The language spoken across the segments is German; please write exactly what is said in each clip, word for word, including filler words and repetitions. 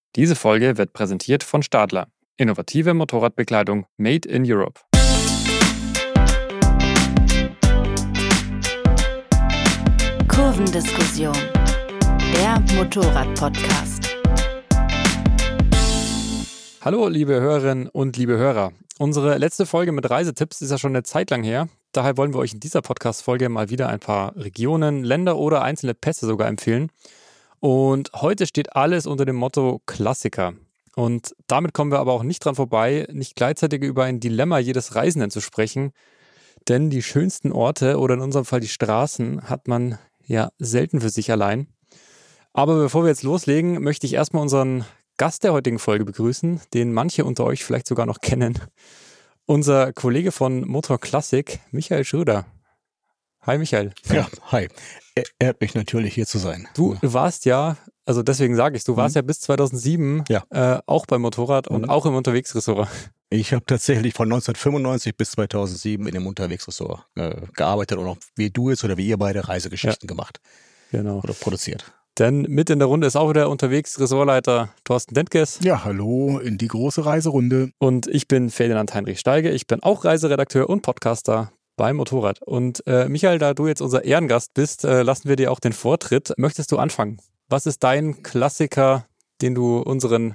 Diese Folge wird präsentiert von Stadler. Innovative Motorradbekleidung made in Europe. Kurvendiskussion, der Motorrad-Podcast. Hallo liebe Hörerinnen und liebe Hörer. Unsere letzte Folge mit Reisetipps ist ja schon eine Zeit lang her. Daher wollen wir euch in dieser Podcast-Folge mal wieder ein paar Regionen, Länder oder einzelne Pässe sogar empfehlen. Und heute steht alles unter dem Motto Klassiker. Und damit kommen wir aber auch nicht dran vorbei, nicht gleichzeitig über ein Dilemma jedes Reisenden zu sprechen. Denn die schönsten Orte oder in unserem Fall die Straßen hat man ja selten für sich allein. Aber bevor wir jetzt loslegen, möchte ich erstmal unseren Gast der heutigen Folge begrüßen, den manche unter euch vielleicht sogar noch kennen. Unser Kollege von Motor Klassik, Michael Schröder. Hi Michael. Ja, hi. Er ehrt mich natürlich, hier zu sein. Du warst ja, also deswegen sage ich, du warst mhm. ja bis zweitausendsieben ja. äh, auch beim Motorrad und mhm. auch im Unterwegsressort. Ich habe tatsächlich von neunzehnhundertfünfundneunzig bis zweitausendsieben in dem Unterwegsressort äh, gearbeitet und auch wie du jetzt oder wie ihr beide Reisegeschichten ja. gemacht genau. oder produziert. Denn mit in der Runde ist auch der Unterwegsressortleiter Thorsten Dentges. Ja, hallo in die große Reiserunde. Und ich bin Ferdinand Heinrich Steige. Ich bin auch Reiseredakteur und Podcaster beim Motorrad. Und äh, Michael, da du jetzt unser Ehrengast bist, äh, lassen wir dir auch den Vortritt. Möchtest du anfangen? Was ist dein Klassiker, den du unseren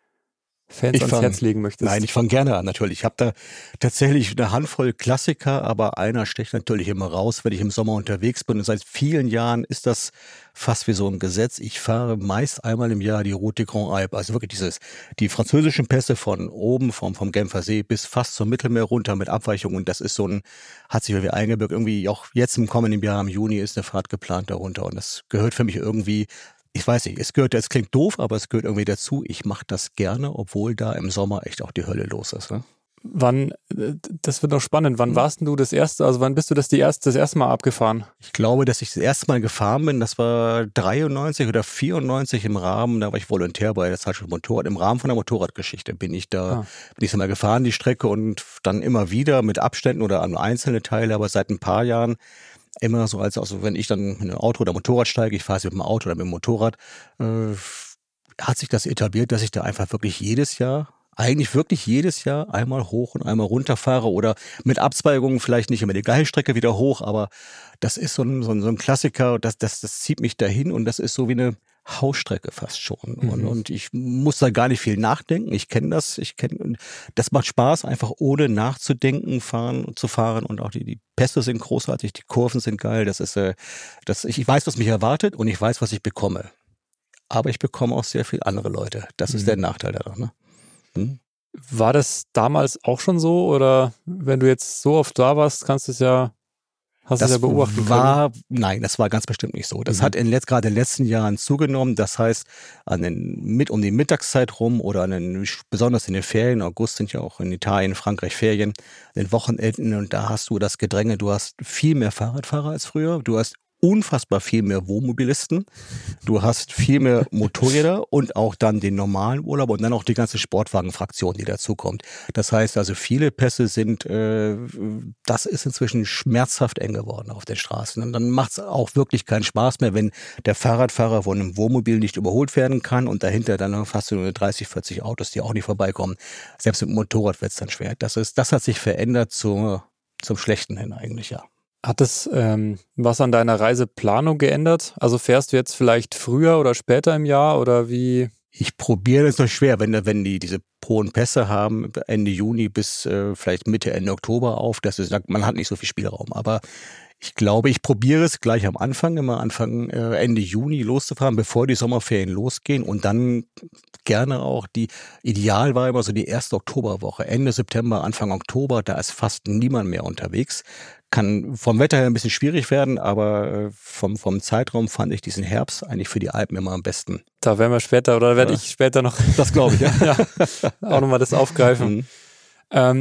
Fans ich ans fang, Herz legen möchtest? Nein, ich fange gerne an, natürlich. Ich habe da tatsächlich eine Handvoll Klassiker, aber einer sticht natürlich immer raus, wenn ich im Sommer unterwegs bin. Und seit vielen Jahren ist das fast wie so ein Gesetz. Ich fahre meist einmal im Jahr die Route des Grands Alpes. Also wirklich dieses, die französischen Pässe von oben, vom, vom Genfer See bis fast zum Mittelmeer runter mit Abweichungen. Und das ist so ein, hat sich irgendwie eingebürgt. Irgendwie auch jetzt im kommenden Jahr, im Juni, ist eine Fahrt geplant darunter. Und das gehört für mich irgendwie, ich weiß nicht, es gehört, es klingt doof, aber es gehört irgendwie dazu. Ich mache das gerne, obwohl da im Sommer echt auch die Hölle los ist. Ne? Wann, das wird noch spannend, wann warst denn du das erste, also wann bist du das, die erste, das erste Mal abgefahren? Ich glaube, dass ich das erste Mal gefahren bin, das war dreiundneunzig oder vierundneunzig im Rahmen, da war ich Volontär bei der Zeitschrift Motorrad, im Rahmen von der Motorradgeschichte bin ich da, ah. bin ich so mal gefahren, die Strecke und dann immer wieder mit Abständen oder an einzelne Teile, aber seit ein paar Jahren immer so, als also wenn ich dann mit einem Auto oder Motorrad steige, ich fahre es mit dem Auto oder mit dem Motorrad, äh, hat sich das etabliert, dass ich da einfach wirklich jedes Jahr, eigentlich wirklich jedes Jahr einmal hoch und einmal runter fahre oder mit Abzweigungen vielleicht nicht immer die gleiche Strecke wieder hoch, aber das ist so ein, so ein, so ein Klassiker, das, das, das zieht mich dahin und das ist so wie eine Hausstrecke fast schon. Mhm. Und, und ich muss da gar nicht viel nachdenken. Ich kenne das. Ich kenne, das macht Spaß, einfach ohne nachzudenken, fahren zu fahren. Und auch die, die Pässe sind großartig, die Kurven sind geil. Das ist, äh, das, ich weiß, was mich erwartet und ich weiß, was ich bekomme. Aber ich bekomme auch sehr viel andere Leute. Das mhm. ist der Nachteil daran. Ne? Hm? War das damals auch schon so? Oder wenn du jetzt so oft da warst, kannst du es ja Hast du das ja beobachtet war, nein, das war ganz bestimmt nicht so. Das mhm. hat in letzt, gerade in den letzten Jahren zugenommen. Das heißt, an den, mit, um die Mittagszeit rum oder an den, besonders in den Ferien, August sind ja auch in Italien, Frankreich Ferien, an den Wochenenden und da hast du das Gedränge. Du hast viel mehr Fahrradfahrer als früher. Du hast unfassbar viel mehr Wohnmobilisten. Du hast viel mehr Motorräder und auch dann den normalen Urlaub und dann auch die ganze Sportwagenfraktion, die dazukommt. Das heißt also, viele Pässe sind, äh, das ist inzwischen schmerzhaft eng geworden auf den Straßen. Und dann macht es auch wirklich keinen Spaß mehr, wenn der Fahrradfahrer von einem Wohnmobil nicht überholt werden kann und dahinter dann fast nur dreißig, vierzig Autos, die auch nicht vorbeikommen. Selbst mit dem Motorrad wird es dann schwer. Das ist, das hat sich verändert zu, zum Schlechten hin eigentlich, ja. Hat es ähm, was an deiner Reiseplanung geändert? Also fährst du jetzt vielleicht früher oder später im Jahr oder wie? Ich probiere das noch schwer, wenn, wenn die diese hohen Pässe haben, Ende Juni bis äh, vielleicht Mitte, Ende Oktober auf, das ist, man hat nicht so viel Spielraum. Aber ich glaube, ich probiere es gleich am Anfang, immer Anfang äh, Ende Juni loszufahren, bevor die Sommerferien losgehen und dann gerne auch die, ideal war immer so die erste Oktoberwoche, Ende September, Anfang Oktober, da ist fast niemand mehr unterwegs. Kann vom Wetter her ein bisschen schwierig werden, aber vom, vom Zeitraum fand ich diesen Herbst eigentlich für die Alpen immer am besten. Da werden wir später, oder werde ja. ich später noch das glaube ich, ja. ja, auch nochmal das aufgreifen. Mhm. Ähm,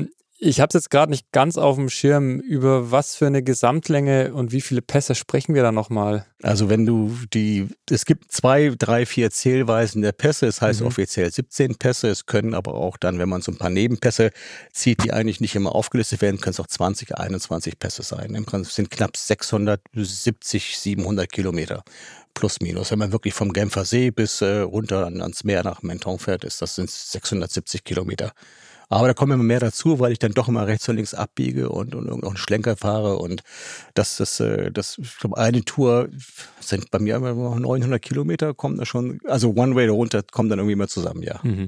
Ich habe es jetzt gerade nicht ganz auf dem Schirm, über was für eine Gesamtlänge und wie viele Pässe sprechen wir da nochmal? Also wenn du die, es gibt zwei, drei, vier Zählweisen der Pässe, es heißt mhm. offiziell siebzehn Pässe, es können aber auch dann, wenn man so ein paar Nebenpässe zieht, die eigentlich nicht immer aufgelistet werden, können es auch zwanzig, einundzwanzig Pässe sein. Im Prinzip sind knapp sechshundertsiebzig, siebenhundert Kilometer. Plus minus. Wenn man wirklich vom Genfer See bis äh, runter ans Meer nach Menton fährt, ist das sind sechshundertsiebzig Kilometer. Aber da kommen immer mehr dazu, weil ich dann doch immer rechts und links abbiege und, und irgendeinen Schlenker fahre. Und das, das, das, ich glaube, eine Tour sind bei mir immer noch neunhundert Kilometer, kommt da schon, also One-Way da runter, kommt dann irgendwie immer zusammen, ja. Mhm.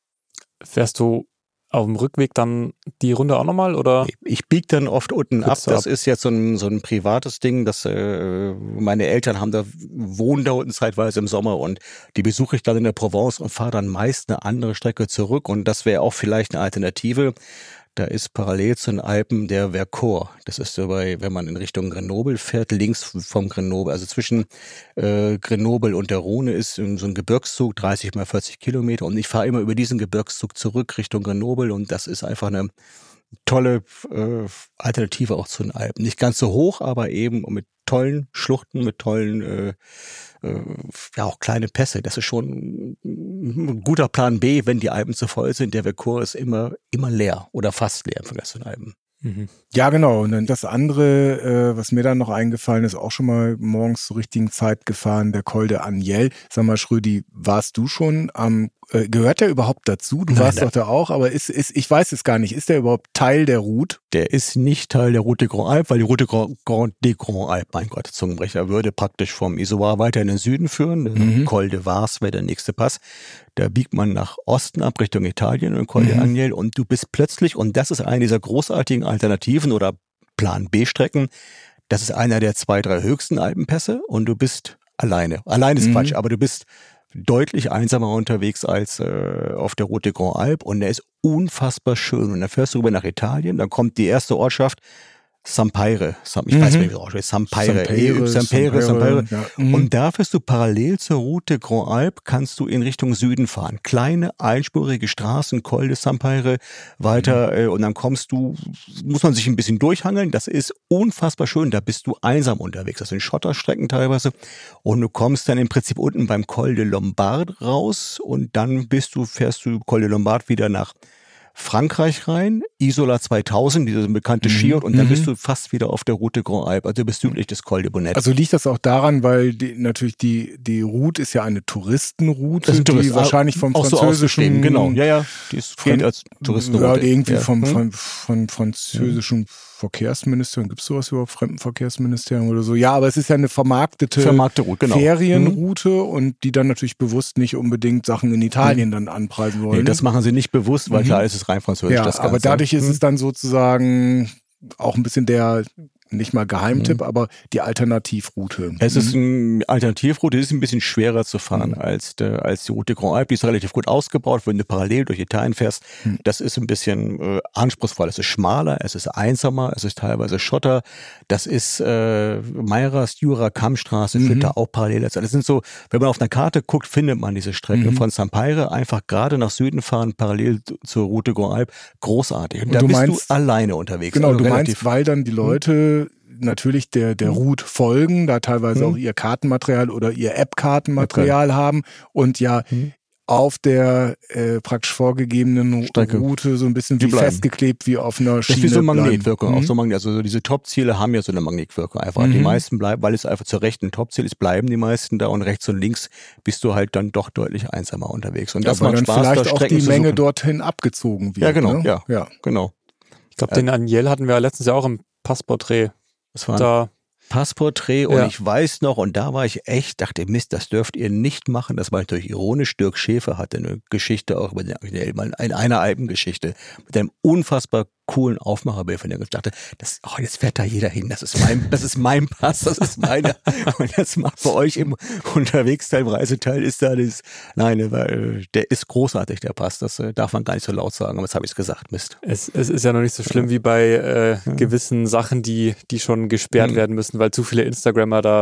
Fährst du auf dem Rückweg dann die Runde auch nochmal, oder? Ich biege dann oft unten ab. Kurz Das ab. ist jetzt so ein, so ein privates Ding. Das, äh, meine Eltern haben da, wohnen da unten zeitweise im Sommer und die besuche ich dann in der Provence und fahre dann meist eine andere Strecke zurück. Und das wäre auch vielleicht eine Alternative. Da ist parallel zu den Alpen der Vercors. Das ist dabei, wenn man in Richtung Grenoble fährt, links vom Grenoble. Also zwischen äh, Grenoble und der Rhone ist so ein Gebirgszug, dreißig mal vierzig Kilometer. Und ich fahre immer über diesen Gebirgszug zurück Richtung Grenoble. Und das ist einfach eine tolle äh, Alternative auch zu den Alpen. Nicht ganz so hoch, aber eben mit tollen Schluchten, mit tollen, äh, äh, ja auch kleine Pässe. Das ist schon ein guter Plan B, wenn die Alpen zu voll sind. Der Vercors ist immer, immer leer oder fast leer im Vergleich zu den Alpen. Mhm. Ja, genau. Und dann das andere, äh, was mir dann noch eingefallen ist, auch schon mal morgens zur richtigen Zeit gefahren, der Col de Agnelle. Sag mal, Schrödi, warst du schon am, äh, gehört der überhaupt dazu? Du Nein, warst nein. doch da auch, aber ist, ist, ich weiß es gar nicht, ist der überhaupt Teil der Route? Der ist nicht Teil der Route des Grands Alpes, weil die Route Grand, Grand, des Grands Alpes, mein Gott, Zungenbrecher, würde praktisch vom Isoire weiter in den Süden führen. Mhm. Col de Vars wäre der nächste Pass. Da biegt man nach Osten ab, Richtung Italien und Col mhm. de Agnelle und du bist plötzlich, und das ist eine dieser großartigen Alternativen oder Plan B-Strecken, das ist einer der zwei, drei höchsten Alpenpässe und du bist alleine. Allein ist mhm. Quatsch, aber du bist deutlich einsamer unterwegs als äh, auf der Route des Grands Alpes und der ist unfassbar schön. Und dann fährst du rüber nach Italien, dann kommt die erste Ortschaft, Sampaire. Ich mhm. weiß nicht, wie das ausspricht. Sampaire. Sampaire, Sampaire, Sampaire. Ja. Mhm. Und da fährst du parallel zur Route des Grands Alpes, kannst du in Richtung Süden fahren. Kleine, einspurige Straßen, Col de Sampaire, weiter. Mhm. Äh, und dann kommst du, muss man sich ein bisschen durchhangeln. Das ist unfassbar schön. Da bist du einsam unterwegs. Das sind Schotterstrecken teilweise. Und du kommst dann im Prinzip unten beim Col de Lombard raus. Und dann bist du, fährst du Col de Lombard wieder nach Frankreich rein, Isola zweitausend, diese bekannte mhm. Skiort, und dann mhm. bist du fast wieder auf der Route Grand Alpes, also du bist südlich des Col de Bonnet. Also liegt das auch daran, weil die, natürlich die, die Route ist ja eine Touristenroute, die Touristen, wahrscheinlich vom auch französischen... So genau, ja, ja, die ist gilt als Touristenroute. Ja, irgendwie ja. vom, hm? vom, vom französischen Verkehrsministerium, gibt es sowas überhaupt, Fremdenverkehrsministerium oder so? Ja, aber es ist ja eine vermarktete Vermarkte Route, genau. Ferienroute mhm. und die dann natürlich bewusst nicht unbedingt Sachen in Italien mhm. dann anpreisen wollen. Nee, das machen sie nicht bewusst, weil mhm. klar ist es rein französisch. Ja, das Ganze. Aber dadurch ist mhm. es dann sozusagen auch ein bisschen der, nicht mal Geheimtipp, mhm. aber die Alternativroute. Es ist eine Alternativroute, die ist ein bisschen schwerer zu fahren mhm. als, de, als die Route Grand Alpes. Die ist relativ gut ausgebaut, wenn du parallel durch Italien fährst. Mhm. Das ist ein bisschen äh, anspruchsvoll. Es ist schmaler, es ist einsamer, es ist teilweise Schotter. Das ist äh, Meiras, Jura, Kammstraße, mhm. führt da auch parallel. Das sind so, wenn man auf einer Karte guckt, findet man diese Strecke mhm. von Sampaire. Einfach gerade nach Süden fahren, parallel zur Route Grand Alpes. Großartig. Und, Und da du bist meinst, du alleine unterwegs. Genau, also du meinst, weil dann die Leute natürlich der, der Route folgen, da teilweise mhm. auch ihr Kartenmaterial oder ihr App-Kartenmaterial okay. haben und ja mhm. auf der äh, praktisch vorgegebenen Strecke. Route so ein bisschen wie festgeklebt wie auf einer Schiene. Das ist wie so eine Magnetwirkung. Mhm. Auch so Magnet, also diese Top-Ziele haben ja so eine Magnetwirkung einfach. Mhm. Die meisten bleiben, weil es einfach zur rechten Top-Ziel ist, bleiben die meisten da und rechts und links bist du halt dann doch deutlich einsamer unterwegs. Und ja, das macht macht Spaß, vielleicht da auch die Menge dorthin abgezogen wird. Ja, genau, ne? ja, ja, genau. Ich glaube, den Agnelle hatten wir letztens ja auch im Passportrait. Das war da Passportrait und ja. ich weiß noch, und da war ich echt, dachte, Mist, das dürft ihr nicht machen. Das war natürlich ironisch. Dirk Schäfer hatte eine Geschichte auch über den Agnelle, in einer Alpengeschichte mit einem unfassbar coolen Aufmacherbild von der ich dachte, das, oh, jetzt fährt da jeder hin. Das ist mein, das ist mein Pass, das ist meine. Und das macht bei euch im Unterwegsteil, im Reiseteil ist da das, nein, weil der ist großartig, der Pass. Das äh, darf man gar nicht so laut sagen, aber jetzt habe ich es gesagt, Mist. Es, es ist ja noch nicht so schlimm wie bei äh, ja. gewissen Sachen, die, die schon gesperrt mhm. werden müssen, weil zu viele Instagrammer da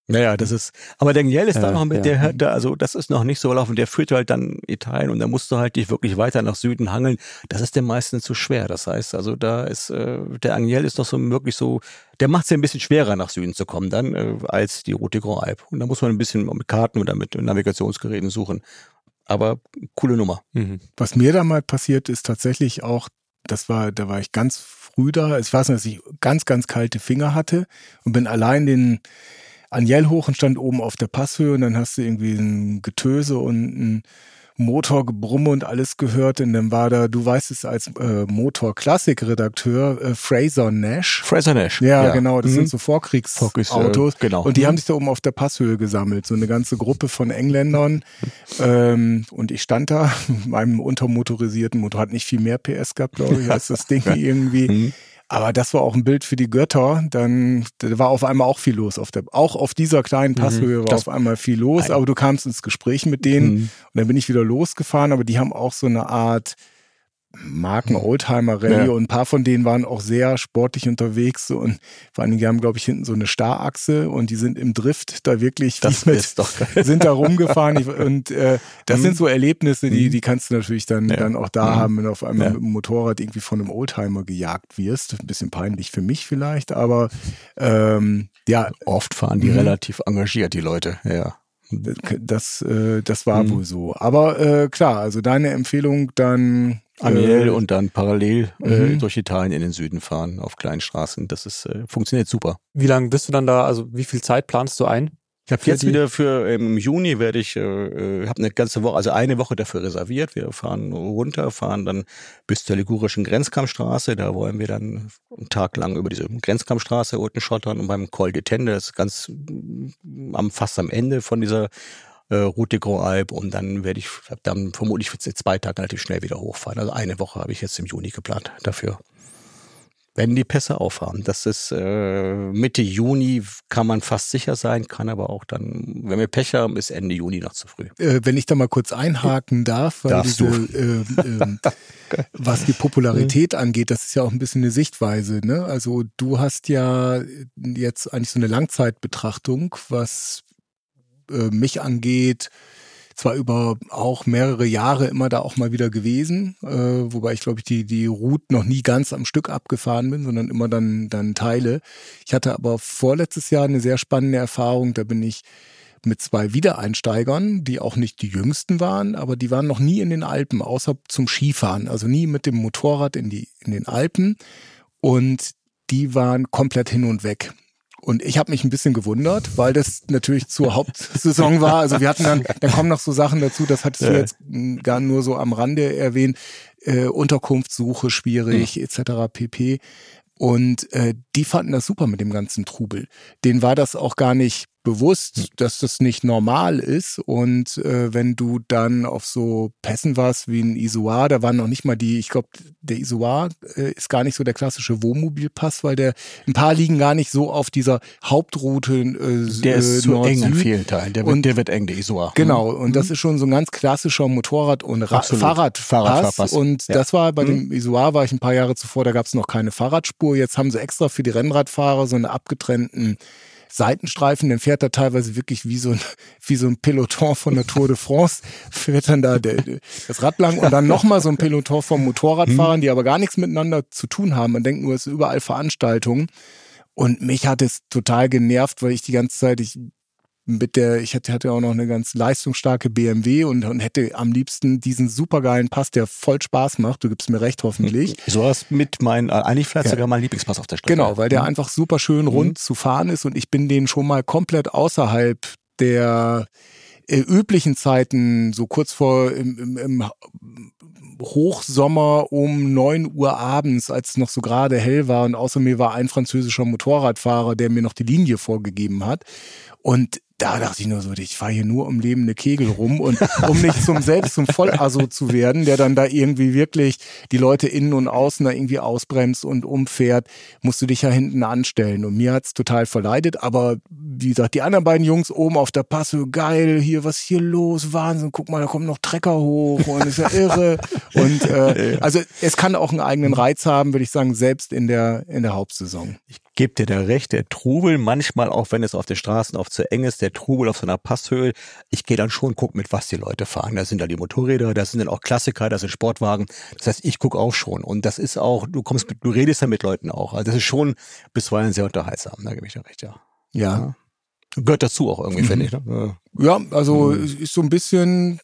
Naja, das ist, aber der Agnelli ist Äh, da noch mit, ja. der, der, also das ist noch nicht so gelaufen, der führt halt dann Italien und da musst du halt dich wirklich weiter nach Süden hangeln. Das ist dem meisten zu schwer. Das heißt, also da ist, äh, der Agnelli ist doch so wirklich so, der macht es ja ein bisschen schwerer nach Süden zu kommen dann, äh, als die Route Grand Alp. Und da muss man ein bisschen mit Karten oder mit Navigationsgeräten suchen. Aber coole Nummer. Mhm. Was mir da mal passiert ist tatsächlich auch, das war, da war ich ganz früh da. Ich weiß nicht, dass ich ganz, ganz kalte Finger hatte und bin allein den Agnelli hoch und stand oben auf der Passhöhe und dann hast du irgendwie ein Getöse und ein Motorgebrumme und alles gehört und dann war da, du weißt es als äh, Motor-Klassik-Redakteur, äh, Fraser Nash. Fraser Nash. Ja, ja. Genau, das mhm. sind so Vorkriegsautos. Äh, genau. Und die haben sich da oben auf der Passhöhe gesammelt, so eine ganze Gruppe von Engländern. ähm, und ich stand da mit meinem untermotorisierten Motor, hat nicht viel mehr P S gehabt, glaube ich, als das Ding irgendwie. Mhm. Aber das war auch ein Bild für die Götter. Dann da war auf einmal auch viel los. Auf der, auch auf dieser kleinen Passhöhe mhm, war auf einmal viel los. Aber du kamst ins Gespräch mit denen mhm. und dann bin ich wieder losgefahren. Aber die haben auch so eine Art Marken-Oldtimer-Rallye ja. und ein paar von denen waren auch sehr sportlich unterwegs und vor allen Dingen, die haben, glaube ich, hinten so eine Starrachse und die sind im Drift da wirklich das mit, ist doch geil. sind da rumgefahren ich, und äh, das mhm. sind so Erlebnisse, die, die kannst du natürlich dann, ja. dann auch da mhm. haben, wenn du auf einmal ja. mit dem Motorrad irgendwie von einem Oldtimer gejagt wirst. Ein bisschen peinlich für mich vielleicht, aber ähm, ja. Oft fahren die mhm. relativ engagiert, die Leute, ja. Das, äh, das war mhm. wohl so. Aber äh, klar, also deine Empfehlung dann Agnelli äh, und dann parallel äh, mhm. durch Italien in den Süden fahren auf kleinen Straßen. Das ist äh, funktioniert super. Wie lange bist du dann da? Also wie viel Zeit planst du ein? Ich habe jetzt die? wieder für im Juni werde ich, äh, habe eine ganze Woche, also eine Woche dafür reserviert. Wir fahren runter, fahren dann bis zur ligurischen Grenzkammstraße. Da wollen wir dann einen Tag lang über diese Grenzkammstraße unten schottern und beim Col de Tende, das ist ganz am fast am Ende von dieser äh, Route Grand Alp. Und dann werde ich dann vermutlich für zwei Tage relativ schnell wieder hochfahren. Also eine Woche habe ich jetzt im Juni geplant dafür. Wenn die Pässe aufhaben. Das ist äh, Mitte Juni, kann man fast sicher sein, kann aber auch dann, wenn wir Pech haben, ist Ende Juni noch zu früh. Äh, wenn ich da mal kurz einhaken darf, weil Darfst diese, äh, äh, was die Popularität angeht, das ist ja auch ein bisschen eine Sichtweise, ne? Also du hast ja jetzt eigentlich so eine Langzeitbetrachtung, was äh, mich angeht, zwar über auch mehrere Jahre immer da auch mal wieder gewesen, äh, wobei ich glaube ich die die Route noch nie ganz am Stück abgefahren bin, sondern immer dann dann Teile. Ich hatte aber vorletztes Jahr eine sehr spannende Erfahrung, da bin ich mit zwei Wiedereinsteigern, die auch nicht die jüngsten waren, aber die waren noch nie in den Alpen, außer zum Skifahren, also nie mit dem Motorrad in die in den Alpen und die waren komplett hin und weg. Und ich habe mich ein bisschen gewundert, weil das natürlich zur Hauptsaison war. Also wir hatten dann, dann kommen noch so Sachen dazu, das hattest ja. du jetzt gar nur so am Rande erwähnt, äh, Unterkunftssuche schwierig, mhm. et cetera pp. Und äh, die fanden das super mit dem ganzen Trubel. Denen war das auch gar nicht bewusst, dass das nicht normal ist. Und äh, wenn du dann auf so Pässen warst wie ein Izoard, da waren noch nicht mal die, ich glaube, der Izoard äh, ist gar nicht so der klassische Wohnmobilpass, weil der ein paar liegen gar nicht so auf dieser Hauptroute. Äh, der ist zu Nord-Süd. eng in vielen Teilen. Der wird, und, der wird eng, der Izoard. Genau, und mhm. das ist schon so ein ganz klassischer Motorrad- und Ra- Fahrradpass. Fahrradpass. Und ja. das war bei mhm. dem Izoard, war ich ein paar Jahre zuvor, da gab es noch keine Fahrradspur. Jetzt haben sie extra für die Rennradfahrer so eine abgetrennten Seitenstreifen, dann fährt er teilweise wirklich wie so ein, wie so ein Peloton von der Tour de France, fährt dann da der, das Rad lang und dann nochmal so ein Peloton von Motorradfahrern, die aber gar nichts miteinander zu tun haben. Man denkt nur, es sind überall Veranstaltungen. Und mich hat es total genervt, weil ich die ganze Zeit, ich mit der, ich hatte, hatte auch noch eine ganz leistungsstarke B M W und, und hätte am liebsten diesen supergeilen Pass, der voll Spaß macht. Du gibst mir recht, hoffentlich. So was mit mein, eigentlich vielleicht ja. sogar mein Lieblingspass auf der Strecke. Genau, weil der mhm. einfach super schön rund mhm. zu fahren ist und ich bin den schon mal komplett außerhalb der äh, üblichen Zeiten, so kurz vor im, im, im Hochsommer um neun Uhr abends, als es noch so gerade hell war und außer mir war ein französischer Motorradfahrer, der mir noch die Linie vorgegeben hat. Und da dachte ich nur so, ich fahre hier nur um lebende Kegel rum und um nicht zum selbst zum Vollasso zu werden, der dann da irgendwie wirklich die Leute innen und außen da irgendwie ausbremst und umfährt, musst du dich ja hinten anstellen. Und mir hat's total verleidet, aber wie gesagt, die anderen beiden Jungs oben auf der Passe, geil, hier, was ist hier los, Wahnsinn, guck mal, da kommt noch Trecker hoch und ist ja irre. Und äh, also es kann auch einen eigenen Reiz haben, würde ich sagen, selbst in der in der Hauptsaison. Ich Gebt dir da recht, der Trubel, manchmal auch wenn es auf den Straßen oft zu eng ist, der Trubel auf so einer Passhöhe, ich gehe dann schon, guck mit was die Leute fahren. Da sind da die Motorräder, da sind dann auch Klassiker, da sind Sportwagen. Das heißt, ich gucke auch schon. Und das ist auch, du kommst, du redest ja mit Leuten auch. Also das ist schon bisweilen sehr unterhaltsam, da gebe ich dir recht, ja. Ja. ja. Gehört dazu auch irgendwie, mhm. finde ich. Ne? Ja, also mhm. ist so ein bisschen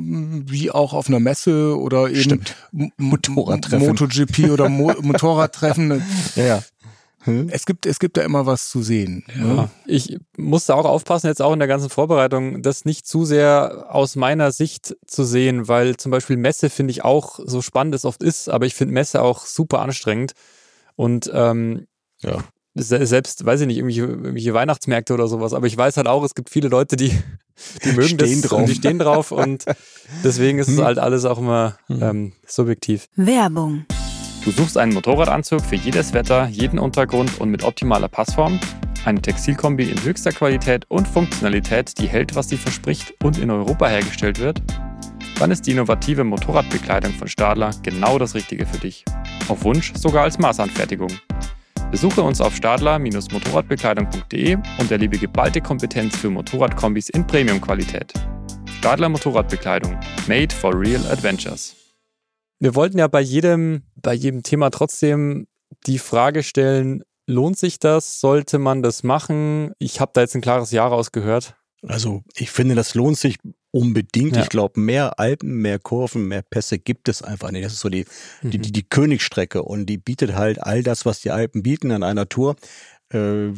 wie auch auf einer Messe oder eben Stimmt. Motorradtreffen. MotoGP oder Mo- Motorradtreffen. ja, ja. Hm? Es gibt, es gibt da immer was zu sehen. Ja. Ne? Ich musste auch aufpassen, jetzt auch in der ganzen Vorbereitung, das nicht zu sehr aus meiner Sicht zu sehen, weil zum Beispiel Messe finde ich auch, so spannend es oft ist, aber ich finde Messe auch super anstrengend. Und ähm, ja. selbst, weiß ich nicht, irgendwelche, irgendwelche Weihnachtsmärkte oder sowas, aber ich weiß halt auch, es gibt viele Leute, die, die mögen stehen das drauf. und die stehen drauf und deswegen ist es halt alles auch immer ähm, subjektiv. Werbung. Du suchst einen Motorradanzug für jedes Wetter, jeden Untergrund und mit optimaler Passform? Eine Textilkombi in höchster Qualität und Funktionalität, die hält, was sie verspricht und in Europa hergestellt wird? Dann ist die innovative Motorradbekleidung von Stadler genau das Richtige für dich. Auf Wunsch sogar als Maßanfertigung. Besuche uns auf stadler Bindestrich motorradbekleidung punkt de und erlebe geballte Kompetenz für Motorradkombis in Premium-Qualität. Stadler Motorradbekleidung. Made for real adventures. Wir wollten ja bei jedem, bei jedem Thema trotzdem die Frage stellen, lohnt sich das? Sollte man das machen? Ich habe da jetzt ein klares Ja rausgehört. Also ich finde, das lohnt sich unbedingt. Ja. Ich glaube, mehr Alpen, mehr Kurven, mehr Pässe gibt es einfach nicht. Das ist so die, Mhm. die, die, die Königsstrecke und die bietet halt all das, was die Alpen bieten an einer Tour. Äh,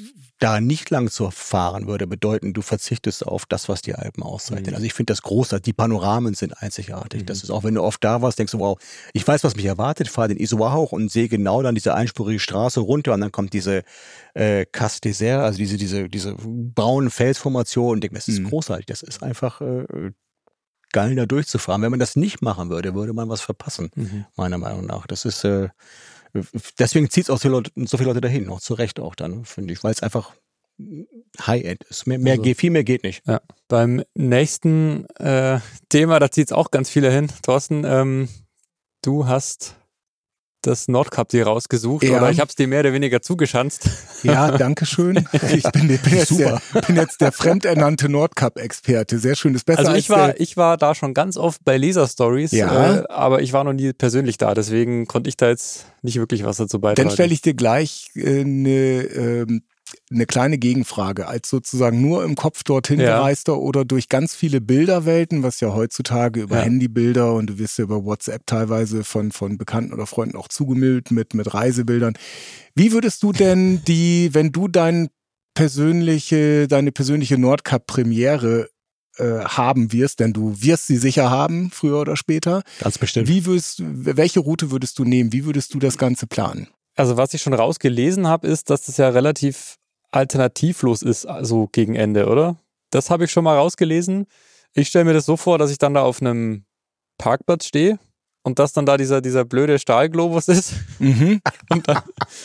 da nicht lang zu fahren würde bedeuten, du verzichtest auf das, was die Alpen auszeichnen. Mhm. Also ich finde das großartig. Die Panoramen sind einzigartig. Mhm. Das ist auch, wenn du oft da warst, denkst du, wow, ich weiß, was mich erwartet, fahre den Isoar hoch und sehe genau dann diese einspurige Straße runter und dann kommt diese äh, Casse Desert, also diese, diese, diese braunen Felsformationen und denke mir, das ist Mhm. großartig. Das ist einfach äh, geil, da durchzufahren. Wenn man das nicht machen würde, würde man was verpassen, Mhm. meiner Meinung nach. Das ist äh, deswegen zieht es auch so, Leute, so viele Leute dahin, auch zu Recht auch dann, finde ich, weil es einfach High-End ist. Mehr, mehr Also, geht, viel mehr geht nicht. Ja. Beim nächsten äh, Thema, da zieht es auch ganz viele hin. Thorsten, ähm, du hast das Nordkap dir rausgesucht Ja. oder ich habe es dir mehr oder weniger zugeschanzt. Ja, danke schön. Ich bin, bin, jetzt, der, bin jetzt der fremdernannte Nordkap-Experte. Sehr schön. Das ist besser Also als ich war, der, ich war da schon ganz oft bei Leser-Stories, Ja. äh, aber ich war noch nie persönlich da, deswegen konnte ich da jetzt nicht wirklich was dazu beitragen. Dann stelle ich dir gleich äh, eine, ähm, eine kleine Gegenfrage. Als sozusagen nur im Kopf dorthin Ja. gereister oder durch ganz viele Bilderwelten, was ja heutzutage über Ja. Handybilder und du wirst ja über WhatsApp teilweise von, von Bekannten oder Freunden auch zugemüllt mit, mit Reisebildern. Wie würdest du denn die, wenn du dein persönliche, deine persönliche Nordkap-Premiere äh, haben wirst, denn du wirst sie sicher haben, früher oder später. Ganz bestimmt. Wie würdest, welche Route würdest du nehmen? Wie würdest du das Ganze planen? Also was ich schon rausgelesen habe, ist, dass das ja relativ alternativlos ist, also gegen Ende, oder? Das habe ich schon mal rausgelesen. Ich stelle mir das so vor, dass ich dann da auf einem Parkplatz stehe und dass dann da dieser, dieser blöde Stahlglobus ist. Mhm. Und dann,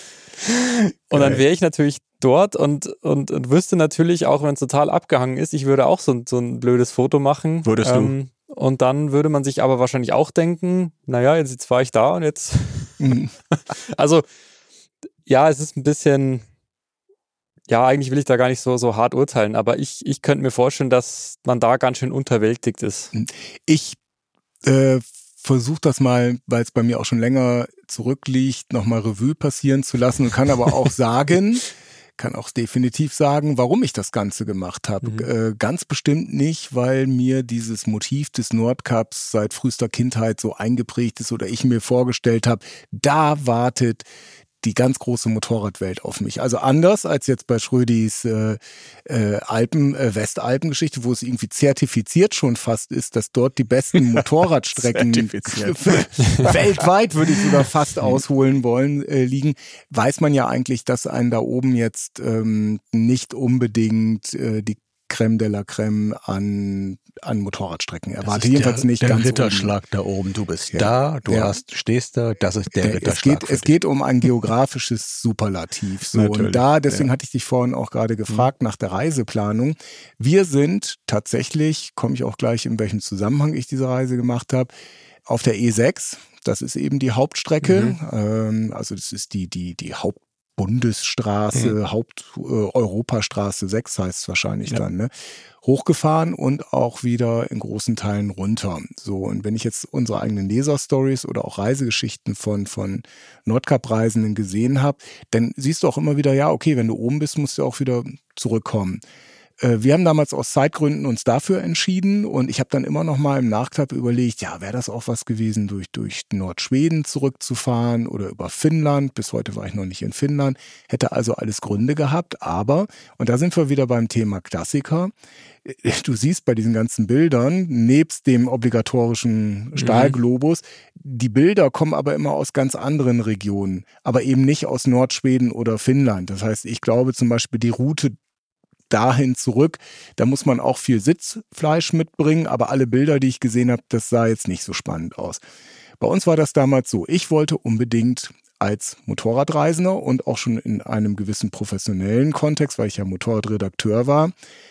und dann wäre ich natürlich dort und, und, und wüsste natürlich, auch wenn es total abgehangen ist, ich würde auch so, so ein blödes Foto machen. Würdest du? Ähm, und dann würde man sich aber wahrscheinlich auch denken, naja, jetzt, jetzt war ich da und jetzt... Mhm. Also, ja, es ist ein bisschen... Ja, eigentlich will ich da gar nicht so, so hart urteilen, aber ich, ich könnte mir vorstellen, dass man da ganz schön unterwältigt ist. Ich äh, versuche das mal, weil es bei mir auch schon länger zurückliegt, nochmal Revue passieren zu lassen und kann aber auch sagen, kann auch definitiv sagen, warum ich das Ganze gemacht habe. Mhm. Äh, ganz bestimmt nicht, weil mir dieses Motiv des Nordkaps seit frühester Kindheit so eingeprägt ist oder ich mir vorgestellt habe, da wartet die ganz große Motorradwelt auf mich. Also anders als jetzt bei Schrödis äh, äh, Alpen, äh, Westalpen-Geschichte, wo es irgendwie zertifiziert schon fast ist, dass dort die besten Motorradstrecken weltweit, würde ich sogar fast ausholen wollen, äh, liegen, weiß man ja eigentlich, dass einen da oben jetzt ähm, nicht unbedingt äh, die Crème de la Crème an, an Motorradstrecken erwartet. Jedenfalls der, nicht der ganz Ritterschlag oben. da oben. Du bist Ja. da, du Ja. hast, stehst da, das ist der Der, Ritterschlag. es geht, für es dich. geht um ein geografisches Superlativ. So. Natürlich, Und da, deswegen ja. hatte ich dich vorhin auch gerade gefragt nach der Reiseplanung. Wir sind tatsächlich, komme ich auch gleich, in welchem Zusammenhang ich diese Reise gemacht habe, auf der E sechs. Das ist eben die Hauptstrecke. Mhm. Ähm, also das ist die, die, die Haupt Bundesstraße, mhm. Haupt-Europastraße sechs heißt es wahrscheinlich ja. dann, ne? hochgefahren und auch wieder in großen Teilen runter. So, und wenn ich jetzt unsere eigenen Leser-Stories oder auch Reisegeschichten von, von Nordkap-Reisenden gesehen habe, dann siehst du auch immer wieder, ja, okay, wenn du oben bist, musst du auch wieder zurückkommen. Wir haben damals aus Zeitgründen uns dafür entschieden und ich habe dann immer noch mal im Nachklapp überlegt, ja, wäre das auch was gewesen, durch, durch Nordschweden zurückzufahren oder über Finnland. Bis heute war ich noch nicht in Finnland, hätte also alles Gründe gehabt, aber, und da sind wir wieder beim Thema Klassiker, du siehst bei diesen ganzen Bildern, nebst dem obligatorischen Stahlglobus, mhm. die Bilder kommen aber immer aus ganz anderen Regionen, aber eben nicht aus Nordschweden oder Finnland. Das heißt, ich glaube zum Beispiel die Route dahin zurück, da muss man auch viel Sitzfleisch mitbringen, aber alle Bilder, die ich gesehen habe, das sah jetzt nicht so spannend aus. Bei uns war das damals so, ich wollte unbedingt als Motorradreisender und auch schon in einem gewissen professionellen Kontext, weil ich ja Motorradredakteur war,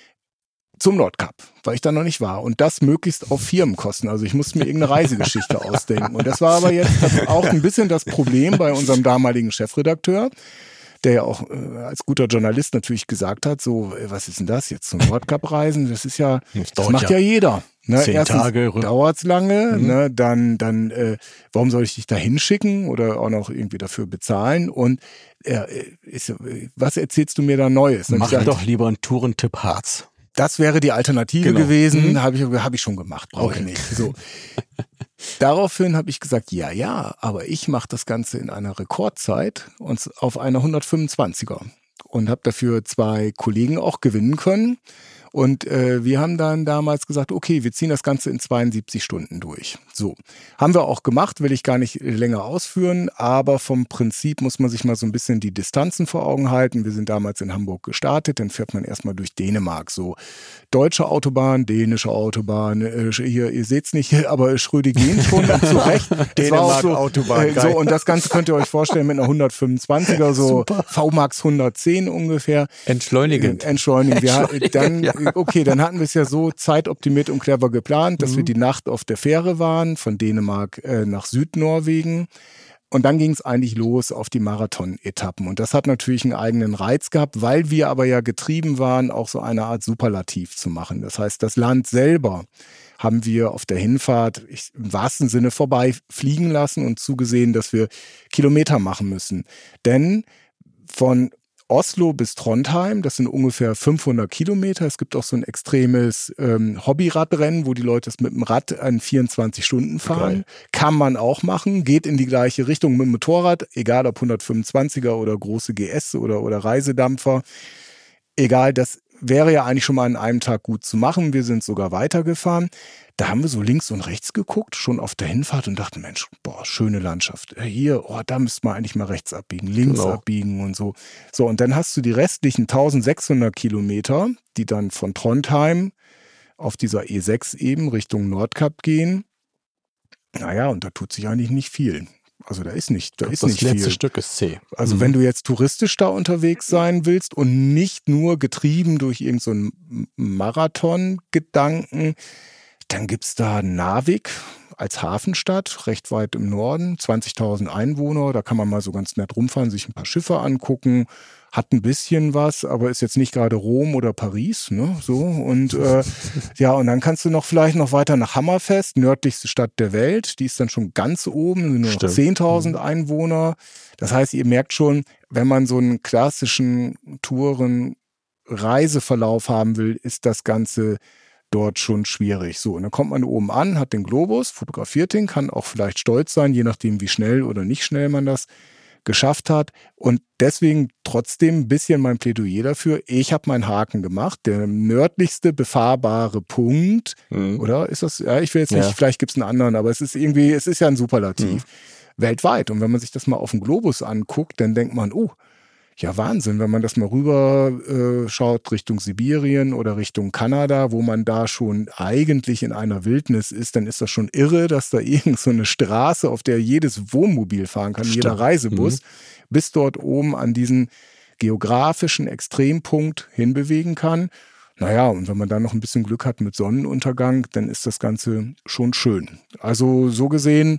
zum Nordkap, weil ich da noch nicht war. Und das möglichst auf Firmenkosten. Also ich musste mir irgendeine Reisegeschichte ausdenken. Und das war aber jetzt auch ein bisschen das Problem bei unserem damaligen Chefredakteur, der ja auch äh, als guter Journalist natürlich gesagt hat, so, ey, was ist denn das jetzt, zum Nordkap reisen? Das ist ja, das, das macht ja, ja jeder. Ne? Zehn Erstens Tage dauert's lange, mhm. ne? dann, dann äh, warum soll ich dich da hinschicken oder auch noch irgendwie dafür bezahlen? Und äh, ist, was erzählst du mir da Neues? Mach gesagt, doch lieber einen Tourentipp Harz. Das wäre die Alternative genau. gewesen, mhm. habe ich, hab ich schon gemacht, brauche okay. ich nicht. So. Daraufhin habe ich gesagt, ja, ja, aber ich mache das Ganze in einer Rekordzeit und auf einer hundertfünfundzwanziger und habe dafür zwei Kollegen auch gewinnen können. Und äh, wir haben dann damals gesagt, okay, wir ziehen das Ganze in zweiundsiebzig Stunden durch. So, haben wir auch gemacht, will ich gar nicht länger ausführen, aber vom Prinzip muss man sich mal so ein bisschen die Distanzen vor Augen halten. Wir sind damals in Hamburg gestartet, dann fährt man erstmal durch Dänemark. So, deutsche Autobahn, dänische Autobahn, äh, hier, ihr seht's nicht, aber Schrödi gehen schon zurecht. Dänemark-Autobahn, so, äh, so, und das Ganze könnt ihr euch vorstellen mit einer hundertfünfundzwanziger, so V Max hundertzehn ungefähr. Entschleunigend. Äh, entschleunigend. Wir, dann, ja. Okay, dann hatten wir es ja so zeitoptimiert und clever geplant, dass mhm. wir die Nacht auf der Fähre waren, von Dänemark äh, nach Südnorwegen. Und dann ging es eigentlich los auf die Marathon-Etappen. Und das hat natürlich einen eigenen Reiz gehabt, weil wir aber ja getrieben waren, auch so eine Art Superlativ zu machen. Das heißt, das Land selber haben wir auf der Hinfahrt ich, im wahrsten Sinne vorbei fliegen lassen und zugesehen, dass wir Kilometer machen müssen. Denn von Oslo bis Trondheim, das sind ungefähr fünfhundert Kilometer. Es gibt auch so ein extremes ähm, Hobbyradrennen, wo die Leute es mit dem Rad an vierundzwanzig Stunden fahren. Geil. Kann man auch machen, geht in die gleiche Richtung mit dem Motorrad, egal ob hundertfünfundzwanziger oder große G S oder, oder Reisedampfer. Egal, das wäre ja eigentlich schon mal an einem Tag gut zu machen. Wir sind sogar weitergefahren. Da haben wir so links und rechts geguckt, schon auf der Hinfahrt und dachten, Mensch, boah, schöne Landschaft. Hier, oh, da müsste man eigentlich mal rechts abbiegen, links genau. abbiegen und so. So, und dann hast du die restlichen eintausendsechshundert Kilometer, die dann von Trondheim auf dieser E sechs eben Richtung Nordkap gehen. Naja, und da tut sich eigentlich nicht viel. Also da ist nicht, da ist nicht viel. Das letzte Stück ist zäh. Also mhm. wenn du jetzt touristisch da unterwegs sein willst und nicht nur getrieben durch irgendeinen so Marathon-Gedanken, dann gibt's da Narvik als Hafenstadt, recht weit im Norden, zwanzigtausend Einwohner. Da kann man mal so ganz nett rumfahren, sich ein paar Schiffe angucken. Hat ein bisschen was, aber ist jetzt nicht gerade Rom oder Paris, ne? So und äh, ja, und dann kannst du noch vielleicht noch weiter nach Hammerfest, nördlichste Stadt der Welt. Die ist dann schon ganz oben, sind nur noch zehntausend Einwohner. Das heißt, ihr merkt schon, wenn man so einen klassischen Touren-Reiseverlauf haben will, ist das Ganze dort schon schwierig. So, und dann kommt man oben an, hat den Globus, fotografiert den, kann auch vielleicht stolz sein, je nachdem, wie schnell oder nicht schnell man das geschafft hat. Und deswegen trotzdem ein bisschen mein Plädoyer dafür. Ich habe meinen Haken gemacht. Der nördlichste befahrbare Punkt, mhm. oder ist das, ja, ich will jetzt nicht, ja. vielleicht gibt es einen anderen, aber es ist irgendwie, es ist ja ein Superlativ. Mhm. Weltweit. Und wenn man sich das mal auf dem Globus anguckt, dann denkt man, oh, ja, Wahnsinn, wenn man das mal rüber äh, schaut Richtung Sibirien oder Richtung Kanada, wo man da schon eigentlich in einer Wildnis ist, dann ist das schon irre, dass da irgend so eine Straße, auf der jedes Wohnmobil fahren kann, Stimmt. jeder Reisebus, mhm. bis dort oben an diesen geografischen Extrempunkt hinbewegen kann. Naja, und wenn man dann noch ein bisschen Glück hat mit Sonnenuntergang, dann ist das Ganze schon schön. Also so gesehen,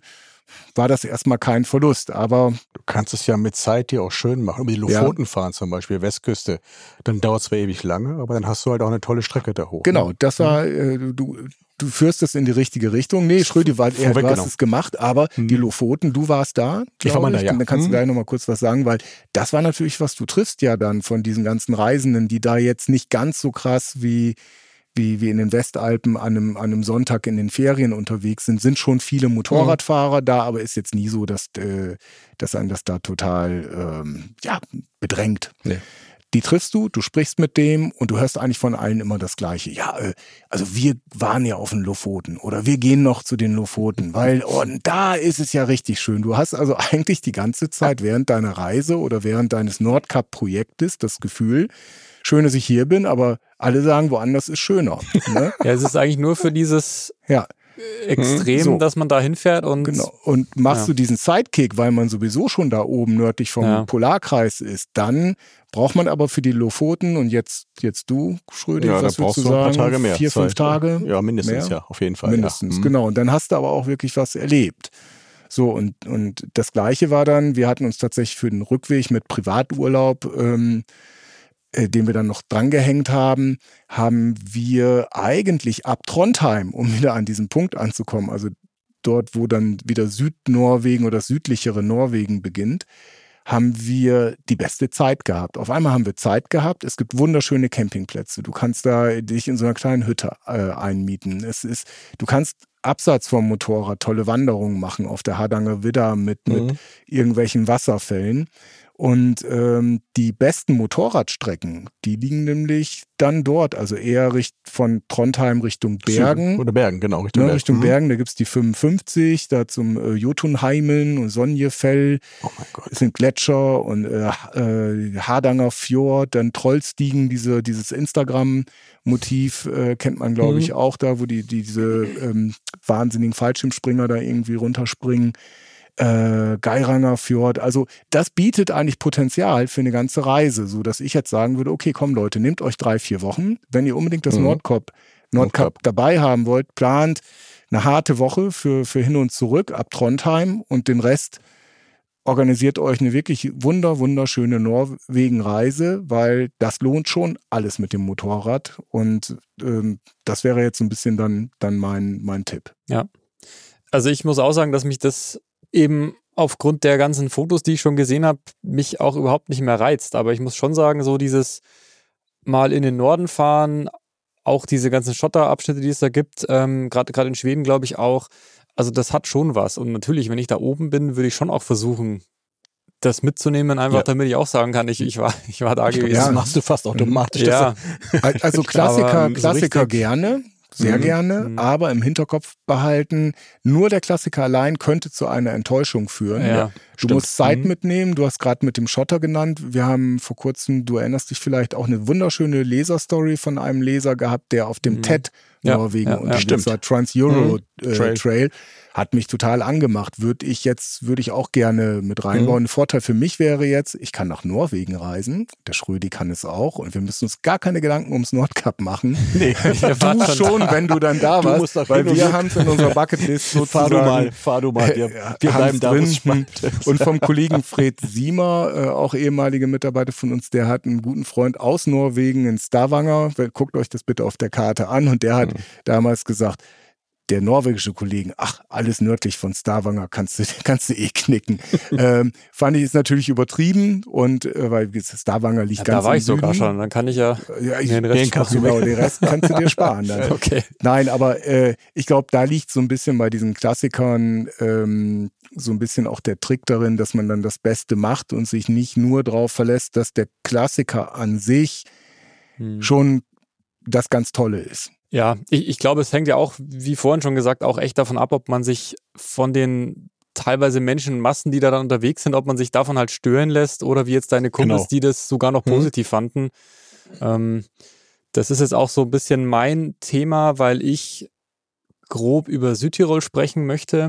war das erstmal kein Verlust. Aber du kannst es ja mit Zeit dir auch schön machen. Über die Lofoten ja. fahren zum Beispiel, Westküste. Dann dauert es zwar ewig lange, aber dann hast du halt auch eine tolle Strecke da hoch. Genau, ne? das war, äh, du, du führst es in die richtige Richtung. Nee, Schrödi, war, er, du hast es gemacht, aber hm. die Lofoten, du warst da. Ich war mal da, ja. Dann kannst hm. du gleich nochmal kurz was sagen, weil das war natürlich, was du triffst ja dann von diesen ganzen Reisenden, die da jetzt nicht ganz so krass wie Wie, wie in den Westalpen an einem, an einem Sonntag in den Ferien unterwegs sind, sind schon viele Motorradfahrer mhm. da, aber ist jetzt nie so, dass, äh, dass einen das da total ähm, ja, bedrängt. Nee. Die triffst du, du sprichst mit dem und du hörst eigentlich von allen immer das Gleiche. Ja, äh, also wir waren ja auf den Lofoten oder wir gehen noch zu den Lofoten, weil oh, da ist es ja richtig schön. Du hast also eigentlich die ganze Zeit während deiner Reise oder während deines Nordkap-Projektes das Gefühl, schön, dass ich hier bin, aber alle sagen, woanders ist schöner. Ne? Ja, es ist eigentlich nur für dieses ja. Extrem, so. dass man da hinfährt und... Genau. Und machst ja. du diesen Sidekick, weil man sowieso schon da oben nördlich vom ja. Polarkreis ist, dann braucht man aber für die Lofoten und jetzt, jetzt du, Schrödi, ja, was würdest du sagen? Ein paar Tage mehr Vier, Zeit. fünf Tage? Ja, mindestens, mehr? ja, auf jeden Fall. Mindestens, ja. genau. Und dann hast du aber auch wirklich was erlebt. So, und, und das Gleiche war dann, wir hatten uns tatsächlich für den Rückweg mit Privaturlaub ähm, den wir dann noch drangehängt haben, haben wir eigentlich ab Trondheim, um wieder an diesen Punkt anzukommen, also dort, wo dann wieder Südnorwegen oder das südlichere Norwegen beginnt, haben wir die beste Zeit gehabt. Auf einmal haben wir Zeit gehabt. Es gibt wunderschöne Campingplätze. Du kannst da dich in so einer kleinen Hütte äh, einmieten. Es ist, du kannst abseits vom Motorrad tolle Wanderungen machen auf der Hardanger Widder mit, mhm. mit irgendwelchen Wasserfällen. Und ähm, die besten Motorradstrecken, die liegen nämlich dann dort, also eher richt von Trondheim Richtung Bergen. Oder Bergen, genau, Richtung ne, Bergen. Richtung mhm. Bergen, da gibt es die fünfundfünfzig, da zum äh, Jotunheimen und Sonjefell. Oh mein Gott. Es sind Gletscher und äh, äh, Hardanger Fjord, dann Trollstigen, diese, dieses Instagram-Motiv äh, kennt man, glaube mhm. ich, auch da, wo die, die diese ähm, wahnsinnigen Fallschirmspringer da irgendwie runterspringen. Äh, Geiranger Fjord, also das bietet eigentlich Potenzial für eine ganze Reise, so dass ich jetzt sagen würde, okay, komm Leute, nehmt euch drei, vier Wochen, wenn ihr unbedingt das mhm. Nordkap, Nordkap dabei haben wollt, plant eine harte Woche für, für hin und zurück ab Trondheim und den Rest organisiert euch eine wirklich wunder, wunderschöne Norwegen-Reise, weil das lohnt schon alles mit dem Motorrad und ähm, das wäre jetzt so ein bisschen dann, dann mein, mein Tipp. Ja, also ich muss auch sagen, dass mich das eben aufgrund der ganzen Fotos, die ich schon gesehen habe, mich auch überhaupt nicht mehr reizt. Aber ich muss schon sagen, so dieses mal in den Norden fahren, auch diese ganzen Schotterabschnitte, die es da gibt, ähm, gerade gerade in Schweden, glaube ich auch, also das hat schon was. Und natürlich, wenn ich da oben bin, würde ich schon auch versuchen, das mitzunehmen, einfach ja. damit ich auch sagen kann, ich, ich, war, ich war da gewesen. Ja, das machst du fast automatisch. Ja. Also Klassiker, Aber Klassiker so gerne. Sehr mhm. gerne, mhm. aber im Hinterkopf behalten, nur der Klassiker allein könnte zu einer Enttäuschung führen. Ja, du stimmt. musst Zeit mhm. mitnehmen, du hast gerade mit dem Schotter genannt, wir haben vor kurzem, du erinnerst dich vielleicht, auch eine wunderschöne Leserstory von einem Leser gehabt, der auf dem mhm. T E D ja, Norwegen ja, unterwegs war, Trans-Euro mhm. äh, Trail. Trail. Hat mich total angemacht. Würde ich jetzt, würde ich auch gerne mit reinbauen. Mhm. Ein Vorteil für mich wäre jetzt, ich kann nach Norwegen reisen. Der Schrödi kann es auch. Und wir müssen uns gar keine Gedanken ums Nordkap machen. Nee, du schon, da. wenn du dann da du warst. Weil wir haben es in unserer Bucketlist sozusagen. Fahr du mal, fahr du mal. Wir, äh, wir bleiben da, wo es spannend ist. Und vom Kollegen Fred Siemer, äh, auch ehemaliger Mitarbeiter von uns, der hat einen guten Freund aus Norwegen in Stavanger. Guckt euch das bitte auf der Karte an. Und der hat mhm. damals gesagt, der norwegische Kollegen, ach, alles nördlich von Stavanger kannst du, kannst du eh knicken. ähm, fand ich ist natürlich übertrieben und äh, weil Stavanger liegt ja, ganz da war im ich sogar Süden. schon, dann kann ich ja, ja ich, den Rest den kannst du, genau, den Rest kannst du dir sparen. Dann. Okay. Nein, aber äh, ich glaube, da liegt so ein bisschen bei diesen Klassikern ähm, so ein bisschen auch der Trick darin, dass man dann das Beste macht und sich nicht nur darauf verlässt, dass der Klassiker an sich hm. schon das ganz Tolle ist. Ja, ich, ich glaube, es hängt ja auch, wie vorhin schon gesagt, auch echt davon ab, ob man sich von den teilweise Menschenmassen, die da dann unterwegs sind, ob man sich davon halt stören lässt oder wie jetzt deine Kumpels, genau. die das sogar noch positiv mhm. fanden. Ähm, das ist jetzt auch so ein bisschen mein Thema, weil ich grob über Südtirol sprechen möchte.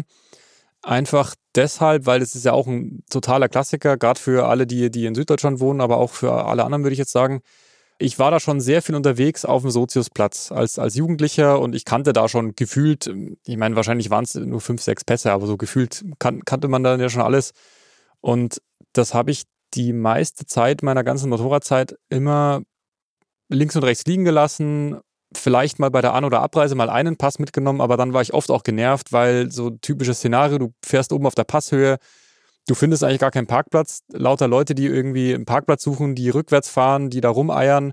Einfach deshalb, weil es ist ja auch ein totaler Klassiker, gerade für alle, die, die in Süddeutschland wohnen, aber auch für alle anderen, würde ich jetzt sagen. ich war da schon sehr viel unterwegs auf dem Soziusplatz als, als Jugendlicher und ich kannte da schon gefühlt, ich meine, wahrscheinlich waren es nur fünf, sechs Pässe, aber so gefühlt kan- kannte man da ja schon alles. Und das habe ich die meiste Zeit meiner ganzen Motorradzeit immer links und rechts liegen gelassen, vielleicht mal bei der An- oder Abreise mal einen Pass mitgenommen, aber dann war ich oft auch genervt, weil so typisches Szenario, du fährst oben auf der Passhöhe, du findest eigentlich gar keinen Parkplatz, lauter Leute, die irgendwie einen Parkplatz suchen, die rückwärts fahren, die da rumeiern.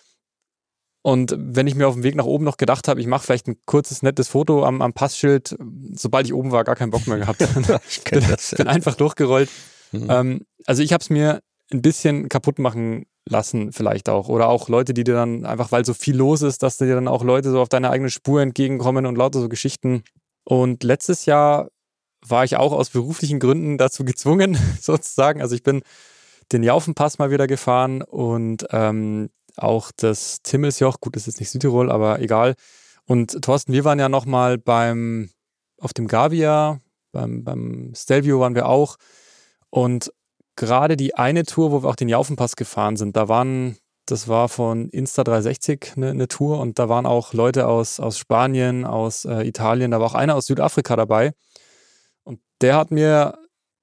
Und wenn ich mir auf dem Weg nach oben noch gedacht habe, ich mache vielleicht ein kurzes, nettes Foto am, am Passschild, sobald ich oben war, gar keinen Bock mehr gehabt. Ich kenn bin, das, ja. bin einfach durchgerollt. Mhm. Ähm, also ich habe es mir ein bisschen kaputt machen lassen vielleicht auch. Oder auch Leute, die dir dann einfach, weil so viel los ist, dass dir dann auch Leute so auf deine eigene Spur entgegenkommen und lauter so Geschichten. Und letztes Jahr war ich auch aus beruflichen Gründen dazu gezwungen, sozusagen. Also ich bin den Jaufenpass mal wieder gefahren und ähm, auch das Timmelsjoch, gut, das ist jetzt nicht Südtirol, aber egal. Und Thorsten, wir waren ja nochmal beim, auf dem Gavia, beim, beim Stelvio waren wir auch. Und gerade die eine Tour, wo wir auch den Jaufenpass gefahren sind, da waren, das war von Insta dreihundertsechzig eine, eine Tour und da waren auch Leute aus, aus Spanien, aus äh, Italien, da war auch einer aus Südafrika dabei. Und der hat mir,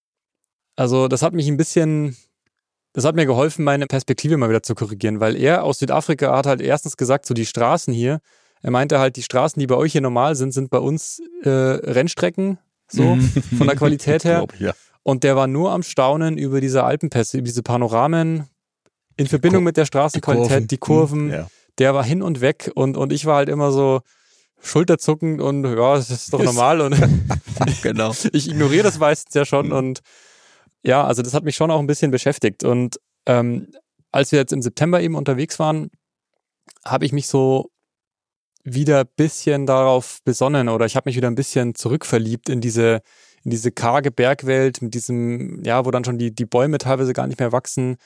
also das hat mich ein bisschen, das hat mir geholfen, meine Perspektive mal wieder zu korrigieren, weil er aus Südafrika hat halt erstens gesagt, so die Straßen hier, er meinte halt, die Straßen, die bei euch hier normal sind, sind bei uns äh, Rennstrecken, so von der Qualität her. Glaub ich, ja. Und der war nur am Staunen über diese Alpenpässe, über diese Panoramen in Verbindung Kur- mit der Straßenqualität, die Kurven. Mhm, ja. Der war hin und weg und, und ich war halt immer so schulterzuckend und ja, das ist doch Yes. normal und Genau. ich ignoriere das meistens ja schon und ja, also das hat mich schon auch ein bisschen beschäftigt und ähm, als wir jetzt im September eben unterwegs waren, habe ich mich so wieder ein bisschen darauf besonnen oder ich habe mich wieder ein bisschen zurückverliebt in diese in diese karge Bergwelt mit diesem, ja, wo dann schon die, die Bäume teilweise gar nicht mehr wachsen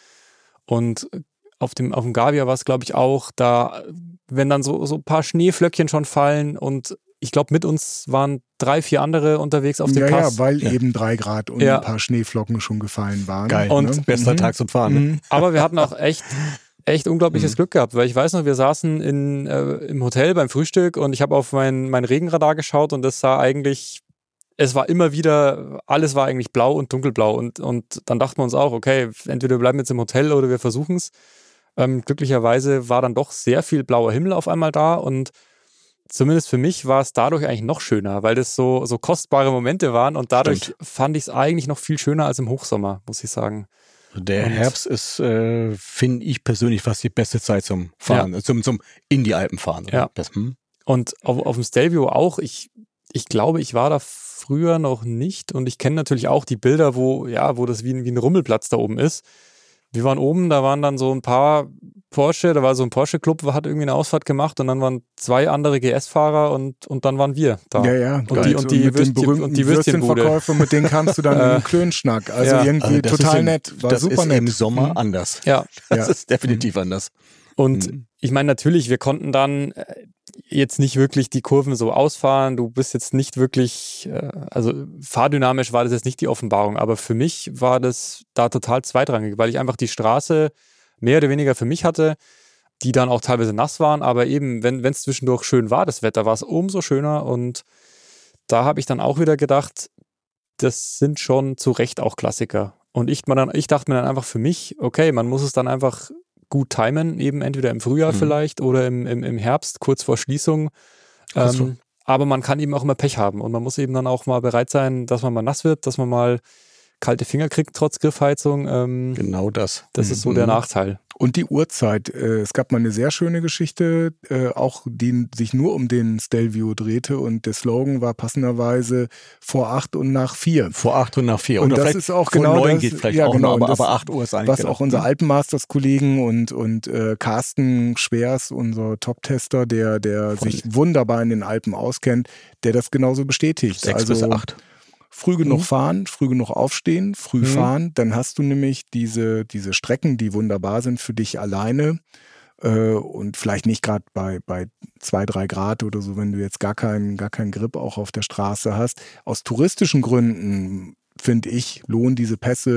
und auf dem, auf dem Gavia war es, glaube ich, auch, da, wenn dann so, so ein paar Schneeflöckchen schon fallen und ich glaube, mit uns waren drei, vier andere unterwegs auf dem ja, Pass. Ja, weil Ja. eben drei Grad und Ja. ein paar Schneeflocken schon gefallen waren. Geil. Und- ne? Bester Mhm. Tag zum Fahren. Ne? Mhm. Aber wir hatten auch echt, echt unglaubliches Mhm. Glück gehabt, weil ich weiß noch, wir saßen in, äh, im Hotel beim Frühstück und ich habe auf mein, mein Regenradar geschaut und das sah eigentlich, es war immer wieder, alles war eigentlich blau und dunkelblau und, und dann dachten wir uns auch, okay, entweder wir bleiben jetzt im Hotel oder wir versuchen es. Ähm, glücklicherweise war dann doch sehr viel blauer Himmel auf einmal da und zumindest für mich war es dadurch eigentlich noch schöner, weil das so, so kostbare Momente waren und dadurch Stimmt. fand ich es eigentlich noch viel schöner als im Hochsommer, muss ich sagen. Der Und- Herbst ist, äh, finde ich persönlich, fast die beste Zeit zum Fahren, äh, zum, zum in die Alpen fahren. Oder? Ja. Das, hm? Und auf, auf dem Stelvio auch, ich, ich glaube, ich war da früher noch nicht und ich kenne natürlich auch die Bilder, wo, ja, wo das wie, ein- wie ein Rummelplatz da oben ist. Wir waren oben, da waren dann so ein paar Porsche, da war so ein Porsche-Club, hat irgendwie eine Ausfahrt gemacht und dann waren zwei andere G S-Fahrer und, und dann waren wir da. Ja, ja. Und die, und die, mit Würstchen, dem berühmten und die Würstchenbude. Würstchenverkäufer, mit denen kannst du dann Äh, einen Klönschnack. Also ja. irgendwie Also das total ist im, nett. War das super ist nett. im Sommer Mhm. anders. Ja, Das Ja. ist definitiv anders. und Mhm. ich meine natürlich, wir konnten dann äh, jetzt nicht wirklich die Kurven so ausfahren. Du bist jetzt nicht wirklich, äh, also fahrdynamisch war das jetzt nicht die Offenbarung, aber für mich war das da total zweitrangig, weil ich einfach die Straße mehr oder weniger für mich hatte, die dann auch teilweise nass waren, aber eben, wenn es zwischendurch schön war, das Wetter, war es umso schöner und da habe ich dann auch wieder gedacht, das sind schon zu Recht auch Klassiker. Und ich, man dann, ich dachte mir dann einfach für mich, okay, man muss es dann einfach gut timen, eben entweder im Frühjahr Mhm. vielleicht oder im, im, im Herbst, kurz vor Schließung. Kurz vor- Ähm, aber man kann eben auch immer Pech haben und man muss eben dann auch mal bereit sein, dass man mal nass wird, dass man mal kalte Finger kriegt trotz Griffheizung. Ähm, Genau das. das ist so der Mhm. Nachteil. Und die Uhrzeit. Äh, es gab mal eine sehr schöne Geschichte, äh, auch die sich nur um den Stelvio drehte und der Slogan war passenderweise vor acht und nach vier. Vor acht und nach vier. Und Oder das vielleicht ist auch vor genau neun das- geht vielleicht ja, auch genau, noch, aber, und das- aber acht Uhr ist eigentlich Was genau. auch unsere Alpenmasters-Kollegen und, und äh, Carsten Schwers, unser Top-Tester, der, der Von- sich wunderbar in den Alpen auskennt, der das genauso bestätigt. Sechs also bis acht. früh genug Mhm. fahren, früh genug aufstehen, früh Mhm. fahren, dann hast du nämlich diese, diese Strecken, die wunderbar sind für dich alleine äh, und vielleicht nicht gerade bei, bei zwei, drei Grad oder so, wenn du jetzt gar keinen, gar keinen Grip auch auf der Straße hast. Aus touristischen Gründen, finde ich, lohnen diese Pässe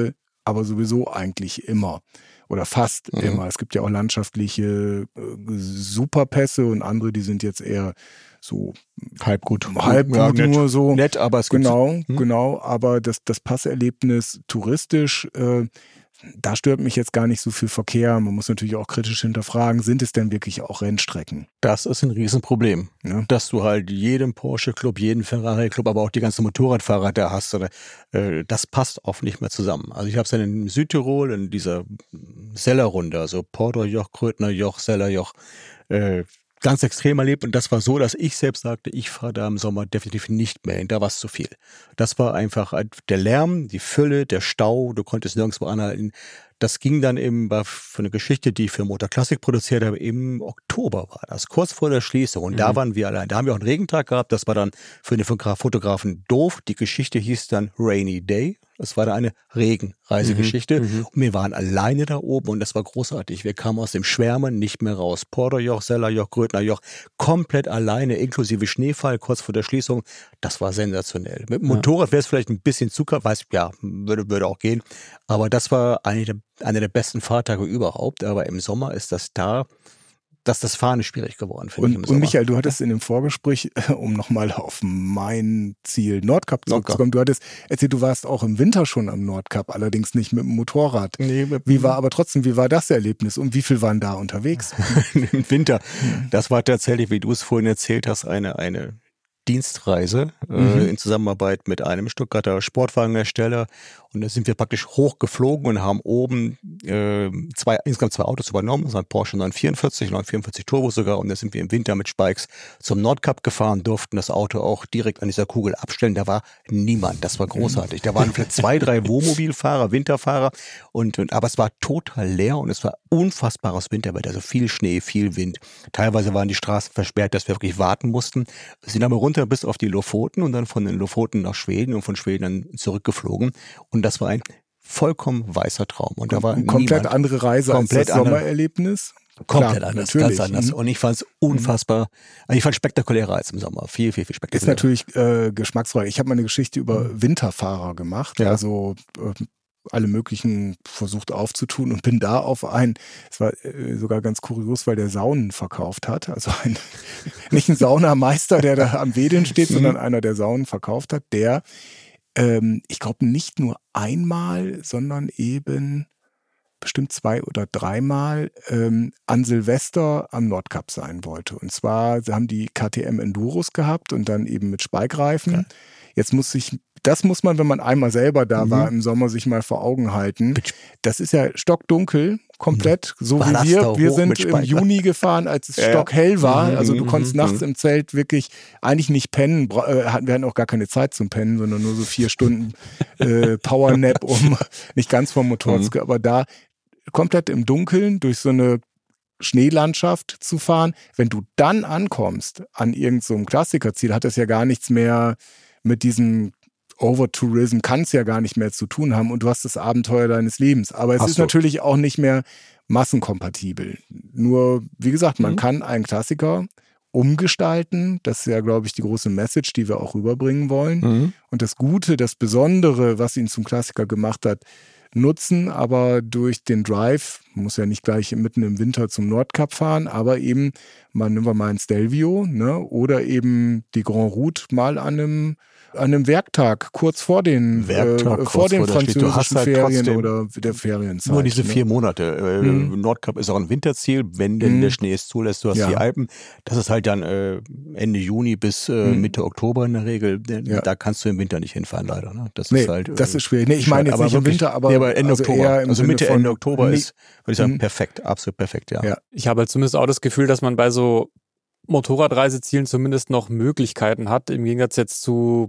aber sowieso eigentlich immer oder fast mhm. immer. Es gibt ja auch landschaftliche äh, Superpässe und andere, die sind jetzt eher so halb gut, halb gut ja, nur nett, so. Nett, aber es genau, gibt hm? genau. Aber das, das Passerlebnis touristisch, äh, da stört mich jetzt gar nicht so viel Verkehr. Man muss natürlich auch kritisch hinterfragen, sind es denn wirklich auch Rennstrecken? Das ist ein Riesenproblem, ja. Dass du halt jeden Porsche-Club, jeden Ferrari-Club, aber auch die ganzen Motorradfahrer da hast. Oder, äh, das passt oft nicht mehr zusammen. Also ich habe es dann in Südtirol in dieser Sellerrunde, also Porderjoch, Krötnerjoch, Sellerjoch, äh, ganz extrem erlebt und das war so, dass ich selbst sagte, ich fahre da im Sommer definitiv nicht mehr hin, da war es zu viel. Das war einfach der Lärm, die Fülle, der Stau, du konntest nirgendwo anhalten. Das ging dann eben für eine Geschichte, die ich für Motor Classic produziert habe, im Oktober war das, kurz vor der Schließung. Und mhm. da waren wir allein. Da haben wir auch einen Regentag gehabt. Das war dann für den Fotografen doof. Die Geschichte hieß dann Rainy Day. Das war da eine Regenreisegeschichte. Mhm. Und wir waren alleine da oben und das war großartig. Wir kamen aus dem Schwärmen nicht mehr raus. Porderjoch, Sellerjoch, Grödnerjoch, komplett alleine, inklusive Schneefall, kurz vor der Schließung. Das war sensationell. Mit dem Motorrad wäre es vielleicht ein bisschen zu kalt, weiß ja, würde, würde auch gehen. Aber das war eine der, eine der besten Fahrtage überhaupt. Aber im Sommer ist das da, dass das Fahren schwierig geworden, finde ich im Sommer. Und Michael, du hattest in dem Vorgespräch, um nochmal auf mein Ziel Nordkap zurückzukommen, du hattest erzählt, du warst auch im Winter schon am Nordkap, allerdings nicht mit dem Motorrad. Nee, mit wie war aber trotzdem, wie war das Erlebnis und wie viel waren da unterwegs? Im Winter, das war tatsächlich, wie du es vorhin erzählt hast, eine, eine Dienstreise äh, mhm. in Zusammenarbeit mit einem Stuttgarter Sportwagenhersteller. Und da sind wir praktisch hochgeflogen und haben oben äh, zwei, insgesamt zwei Autos übernommen. Das war ein Porsche neun vierundvierzig, neun vierundvierzig Turbo sogar. Und da sind wir im Winter mit Spikes zum Nordkap gefahren, durften das Auto auch direkt an dieser Kugel abstellen. Da war niemand. Das war großartig. Da waren vielleicht zwei, drei Wohnmobilfahrer, Winterfahrer. Und, und, aber es war total leer und es war unfassbares Winterwetter. Also viel Schnee, viel Wind. Teilweise waren die Straßen versperrt, dass wir wirklich warten mussten. Wir sind aber runter bis auf die Lofoten und dann von den Lofoten nach Schweden und von Schweden dann zurückgeflogen. Und das war ein vollkommen weißer Traum. Und da war und komplett niemand. Andere Reise komplett als das Sommererlebnis? Komplett Klar, anders, natürlich. ganz anders. Und ich fand es unfassbar, also ich fand es spektakulärer als im Sommer. Viel, viel, viel spektakulärer. Ist natürlich äh, geschmacksfrei. Ich habe mal eine Geschichte über Winterfahrer gemacht. Ja. Also äh, alle möglichen versucht aufzutun und bin da auf einen, es war äh, sogar ganz kurios, weil der Saunen verkauft hat. Also ein, nicht ein Saunameister, der da am Wedeln steht, sondern einer, der Saunen verkauft hat, der ähm, ich glaube nicht nur einmal, sondern eben bestimmt zwei oder dreimal ähm, an Silvester am Nordkap sein wollte. Und zwar haben die K T M Enduros gehabt und dann eben mit Spike-Reifen. Ja. Jetzt muss ich, das muss man, wenn man einmal selber da mhm. war im Sommer, sich mal vor Augen halten. Das ist ja stockdunkel, komplett, so war wie wir. Wir sind im Juni gefahren, als es ja. stockhell war. Mhm. Also du konntest mhm. nachts im Zelt wirklich eigentlich nicht pennen. Wir hatten auch gar keine Zeit zum Pennen, sondern nur so vier Stunden äh, Powernap, um nicht ganz vom Motor zu mhm. aber da komplett im Dunkeln durch so eine Schneelandschaft zu fahren. Wenn du dann ankommst an irgendeinem so Klassikerziel, hat das ja gar nichts mehr mit diesem Overtourism, kann es ja gar nicht mehr zu tun haben und du hast das Abenteuer deines Lebens. Aber es hast ist du. natürlich auch nicht mehr massenkompatibel. Nur, wie gesagt, man mhm. kann einen Klassiker umgestalten. Das ist ja, glaube ich, die große Message, die wir auch rüberbringen wollen. Mhm. Und das Gute, das Besondere, was ihn zum Klassiker gemacht hat, nutzen, aber durch den Drive, muss ja nicht gleich mitten im Winter zum Nordkap fahren, aber eben, mal nehmen wir mal ein Stelvio, ne, oder eben die Grand Route mal an einem, an einem Werktag, kurz vor den, Werktag, äh, vor den vor französischen halt Ferien oder der Ferienzeit. Nur diese ne? vier Monate. Äh, mhm. Nordkap ist auch ein Winterziel, wenn denn mhm. der Schnee es zulässt. Du hast ja. die Alpen. Das ist halt dann äh, Ende Juni bis äh, mhm. Mitte Oktober in der Regel. Ja. Da kannst du im Winter nicht hinfahren, leider. Ne? Das nee, ist halt, äh, das ist schwierig. Nee, ich meine jetzt aber nicht wirklich, im Winter, aber, nee, aber Ende also Oktober. Also Mitte, Ende Oktober nee. ist, würde ich sagen, mhm. perfekt. Absolut perfekt, ja. ja. Ich habe halt zumindest auch das Gefühl, dass man bei so Motorradreisezielen zumindest noch Möglichkeiten hat, im Gegensatz jetzt zu,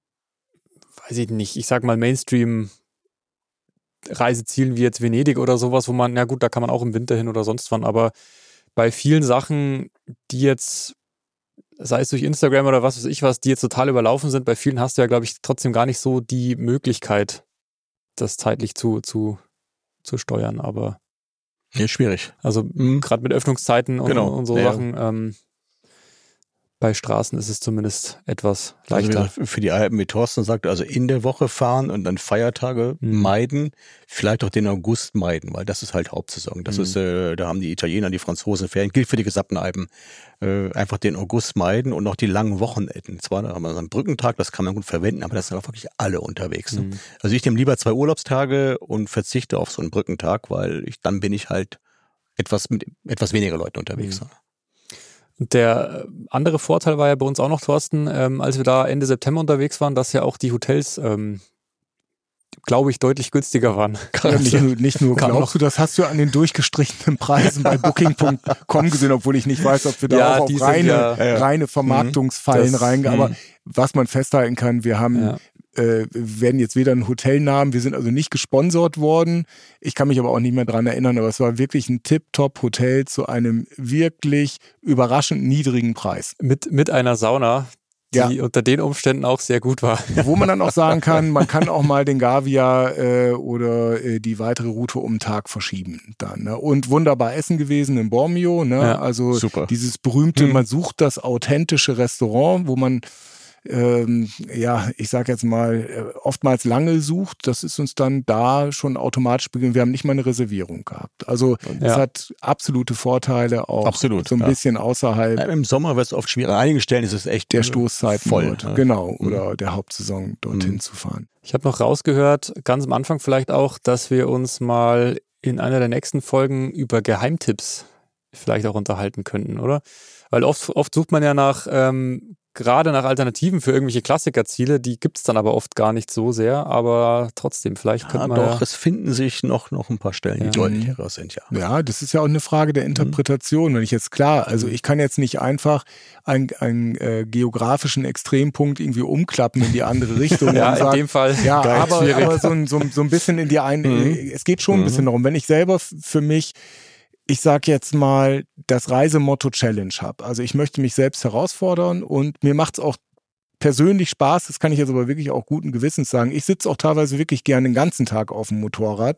weiß ich nicht, ich sag mal Mainstream-Reisezielen wie jetzt Venedig oder sowas, wo man, na gut, da kann man auch im Winter hin oder sonst wann, aber bei vielen Sachen, die jetzt, sei es durch Instagram oder was weiß ich was, die jetzt total überlaufen sind, bei vielen hast du ja, glaube ich, trotzdem gar nicht so die Möglichkeit, das zeitlich zu, zu, zu steuern, aber ja, schwierig. Also mhm. gerade mit Öffnungszeiten und, genau. und so ja. Sachen, ähm, Bei Straßen ist es zumindest etwas leichter. Also für die Alpen, wie Thorsten sagte, also in der Woche fahren und dann Feiertage mhm. meiden, vielleicht auch den August meiden, weil das ist halt Hauptsaison. Das mhm. ist, äh, da haben die Italiener, die Franzosen Ferien, gilt für die gesamten Alpen. Äh, einfach den August meiden und auch die langen Wochenenden. Zwar da haben wir so einen Brückentag, das kann man gut verwenden, aber das sind auch wirklich alle unterwegs. Ne? Mhm. Also ich nehme lieber zwei Urlaubstage und verzichte auf so einen Brückentag, weil ich, dann bin ich halt etwas mit etwas weniger Leuten unterwegs. Mhm. Der andere Vorteil war ja bei uns auch noch, Thorsten, ähm, als wir da Ende September unterwegs waren, dass ja auch die Hotels, ähm, glaube ich, deutlich günstiger waren. Ja, nicht nur, nicht nur glaubst du, das hast du an den durchgestrichenen Preisen bei Booking Punkt com gesehen, obwohl ich nicht weiß, ob wir da ja, auch auf reine, ja, ja. reine Vermarktungsfallen reingehen. Aber was man festhalten kann, wir haben... Ja. Äh, werden jetzt weder einen Hotelnamen, wir sind also nicht gesponsert worden. Ich kann mich aber auch nicht mehr dran erinnern, aber es war wirklich ein Tip-Top-Hotel zu einem wirklich überraschend niedrigen Preis. Mit, mit einer Sauna, die ja. unter den Umständen auch sehr gut war. Wo man dann auch sagen kann, man kann auch mal den Gavia äh, oder äh, die weitere Route um den Tag verschieben. Dann, ne? Und wunderbar essen gewesen in Bormio. Ne? Ja, also super. Dieses berühmte, hm. man sucht das authentische Restaurant, wo man Ähm, ja, ich sag jetzt mal, oftmals lange sucht, das ist uns dann da schon automatisch beginnen. Wir haben nicht mal eine Reservierung gehabt. Also es ja. hat absolute Vorteile, auch Absolut, so ein ja. bisschen außerhalb. Ja, im Sommer wird es oft schwierig. An einigen Stellen ist es echt der Stoßzeiten voll. Dort, Ja. Genau, oder der Hauptsaison dorthin mhm. zu fahren. Ich habe noch rausgehört, ganz am Anfang vielleicht auch, dass wir uns mal in einer der nächsten Folgen über Geheimtipps vielleicht auch unterhalten könnten, oder? Weil oft, oft sucht man ja nach ähm, gerade nach Alternativen für irgendwelche Klassikerziele, die gibt es dann aber oft gar nicht so sehr, aber trotzdem, vielleicht könnte ja, man doch, ja... es finden sich noch, noch ein paar Stellen, ja. die deutlich heraus sind, ja. Ja, das ist ja auch eine Frage der Interpretation. Mhm. Wenn ich jetzt, klar, also ich kann jetzt nicht einfach einen, einen äh, geografischen Extrempunkt irgendwie umklappen in die andere Richtung. ja, und sagen, in dem Fall. Ja, aber, aber so, ein, so, so ein bisschen in die eine, mhm. es geht schon ein bisschen darum, wenn ich selber f- für mich ich sag jetzt mal, das Reisemotto Challenge habe. Also ich möchte mich selbst herausfordern und mir macht es auch persönlich Spaß, das kann ich jetzt aber wirklich auch guten Gewissens sagen. Ich sitze auch teilweise wirklich gerne den ganzen Tag auf dem Motorrad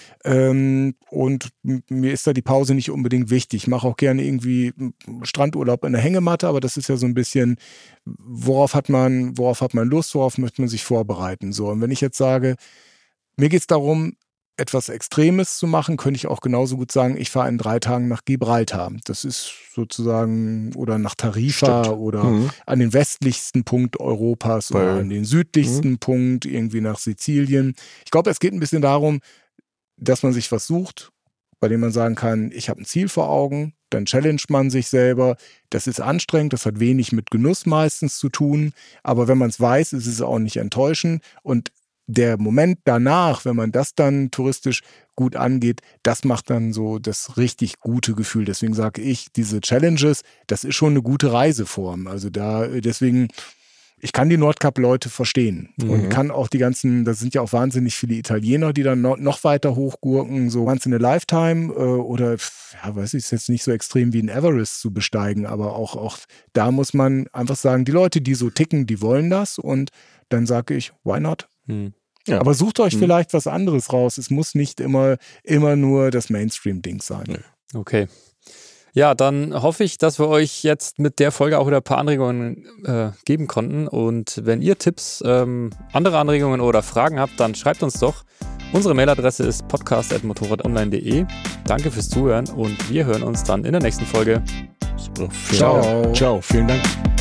ähm, und m- mir ist da die Pause nicht unbedingt wichtig. Ich mache auch gerne irgendwie Strandurlaub in der Hängematte, aber das ist ja so ein bisschen, worauf hat man, worauf hat man Lust, worauf möchte man sich vorbereiten. So, und wenn ich jetzt sage, mir geht es darum, etwas Extremes zu machen, könnte ich auch genauso gut sagen, ich fahre in drei Tagen nach Gibraltar. Das ist sozusagen, oder nach Tarifa Stimmt. oder Mhm. an den westlichsten Punkt Europas Weil, oder an den südlichsten mhm. Punkt, irgendwie nach Sizilien. Ich glaube, es geht ein bisschen darum, dass man sich was sucht, bei dem man sagen kann, ich habe ein Ziel vor Augen, dann challenge man sich selber. Das ist anstrengend, das hat wenig mit Genuss meistens zu tun, aber wenn man es weiß, ist es auch nicht enttäuschend und der Moment danach, wenn man das dann touristisch gut angeht, das macht dann so das richtig gute Gefühl. Deswegen sage ich, diese Challenges, das ist schon eine gute Reiseform. Also da, deswegen, ich kann die Nordkap-Leute verstehen mhm. und kann auch die ganzen, das sind ja auch wahnsinnig viele Italiener, die dann noch, noch weiter hochgurken, so once in a lifetime äh, oder, ja, weiß ich, ist jetzt nicht so extrem wie ein Everest zu besteigen, aber auch, auch da muss man einfach sagen, die Leute, die so ticken, die wollen das und dann sage ich, why not? Hm. Ja. Aber sucht euch Mhm. vielleicht was anderes raus. Es muss nicht immer, immer nur das Mainstream-Ding sein. Nee. Okay. Ja, dann hoffe ich, dass wir euch jetzt mit der Folge auch wieder ein paar Anregungen äh, geben konnten. Und wenn ihr Tipps, ähm, andere Anregungen oder Fragen habt, dann schreibt uns doch. Unsere Mailadresse ist podcast at motorradonline punkt de. Danke fürs Zuhören und wir hören uns dann in der nächsten Folge. Super. Ciao. Ciao. Vielen Dank.